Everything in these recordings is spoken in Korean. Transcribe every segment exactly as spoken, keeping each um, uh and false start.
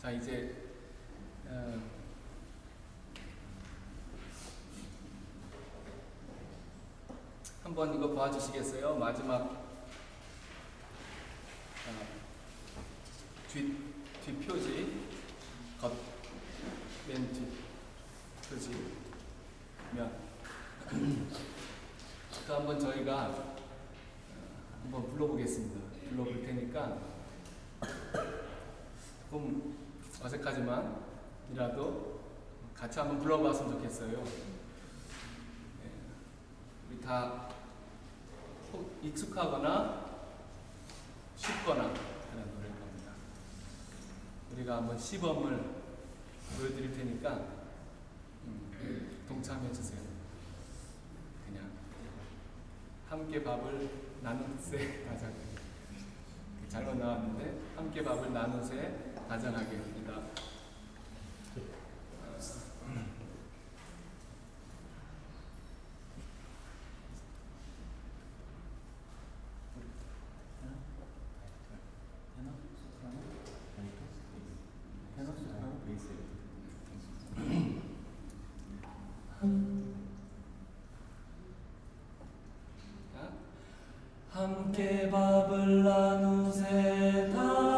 자, 이제 어, 한번 이거 봐주시겠어요? 마지막 어, 뒷, 뒷표지, 겉, 맨 뒷표지면 또 한번 저희가 어, 한번 불러보겠습니다. 불러볼 테니까 조금 어색하지만 이라도 같이 한번 불러봤으면 좋겠어요. 네, 우리 다 익숙하거나 쉽거나 하는 노래일 겁니다. 우리가 한번 시범을 보여드릴 테니까 음, 동참해 주세요. 그냥 함께 밥을 나누세 가장 잘못 나왔는데 함께 밥을 나누세 가정하겠습니다. 함께 밥을 나누세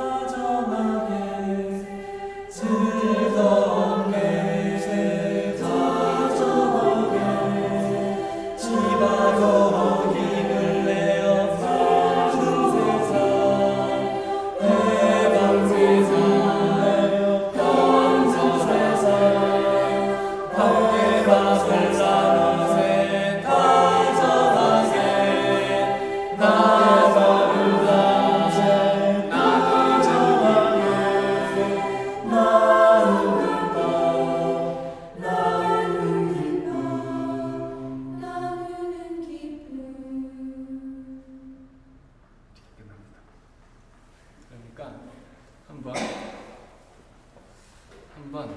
다정하게 즐거운 매세 다정하게 집하고 힘을 내어 사는 세상 해방 세상 감사 세상 함께 밥을 나누세 다정하게 그러니까 한번 한번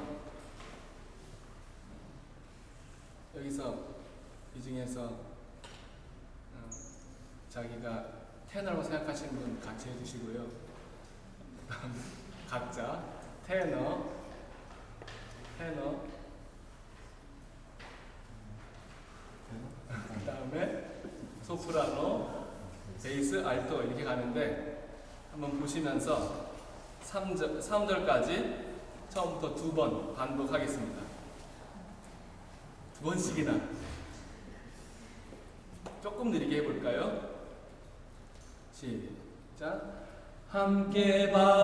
여기서 이 중에서 어, 자기가 테너라고 생각하시는 분 같이 해주시고요. 각자 테너, 테너, 그 다음에 소프라노, 베이스, 알토 이렇게 가는데 한번 보시면서 삼 절, 삼 절까지 처음부터 두 번 반복하겠습니다. 두 번씩이나. 조금 느리게 해볼까요? 시작. 함께 봐.